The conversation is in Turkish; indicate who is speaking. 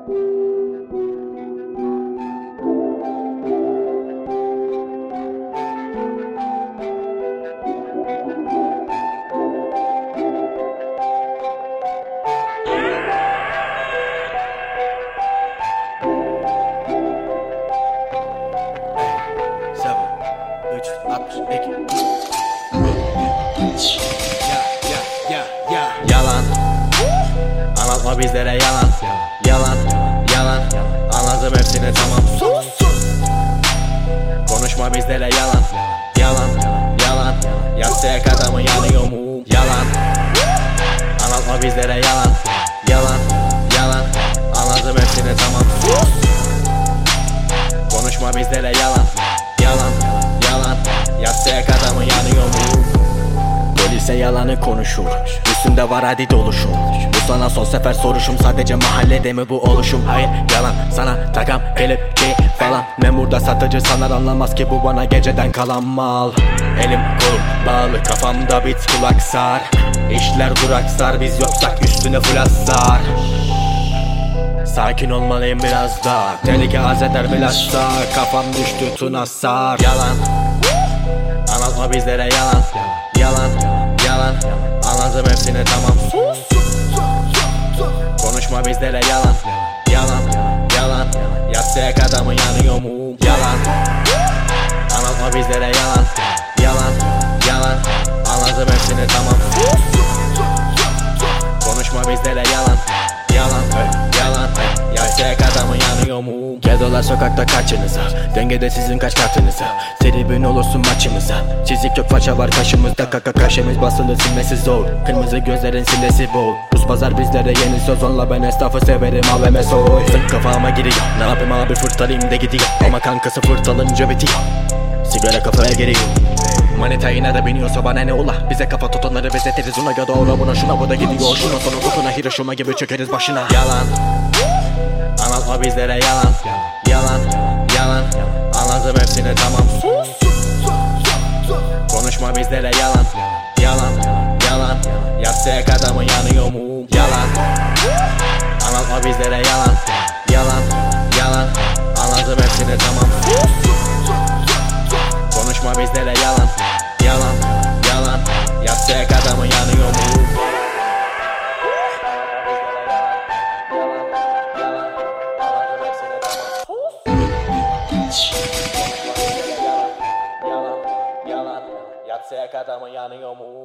Speaker 1: Yalan, anlatma bizlere yalan. Yalan, yalan, anladım hepsini tamam. Konuşma bizlere yalan. Yalan, yalan, yatsak adamı yanıyor mu? Yalan, anlatma bizlere yalan. Yalan, yalan, anladım hepsini tamam. Konuşma bizlere yalan. Yalan, yalan, yatsak adamı yanıyor mu? Polise yalanı konuşur, üstümde var hadi doluşum. Bu sana son sefer soruşum, sadece mahallede mi bu oluşum? Hayır yalan, sana takam kelepçe falan. Memurda satıcı sanar, anlamaz ki bu bana geceden kalan mal. Elim kolum bağlı, kafamda bit kulak sar. İşler duraksar, biz yoksak üstüne flaslar. Sakin olmalıyım biraz daha, tehlike arz eder bilhassa. Kafam düştü tuna sar. Yalan, anlatma bizlere yalan. Yalan, yalan, anladım hepsini tamam. Konuşma bizlere yalan. Yalan, yalan, yatsak adamı yanıyor mu? Yalan, anlatma bizlere yalan. Yalan, yalan, anladım hepsini tamam. Konuşma bizlere yalan. Yalan, yalan, yatsak adamı yanıyor mu? Gedolar sokakta kaçınıza, dengede sizin kaç kartınıza. Tribün olursun maçımıza, çizik yok faça var kaşımızda. Kaka kaşemiz basılı silmesi zor, kırmızı gözlerin silesi bol. Buz pazar bizlere yeni sezonla, ben esnafı severim AVM soy. Sık kafama giriyor, ne yapayım abi fırtalayım da gidiyor. Ama kankası fırtalınca bitiyor, sigara kafaya giriyor. Manita yine de biniyorsa bana ne ola? Bize kafa tutanları benzetiriz ona ya da ona buna şuna bu da gidiyor. Şuna sonra kokuna Hiroşima gibi çökeriz başına. Yalan, anlatma bizlere yalan. Yalan, yalan, anladım hepsini tamam. Konuşma bizlere yalan. Yalan, yalan, yatsak adamı yanıyor mu? Yalan, anlatma bizlere yalan. Yalan, yalan, anladım hepsini tamam. Konuşma bizlere yalan. Yalan, yalan, yatsak adamı yanıyor mu? Yalan, yalan, yatsak adamı yanıyor mu?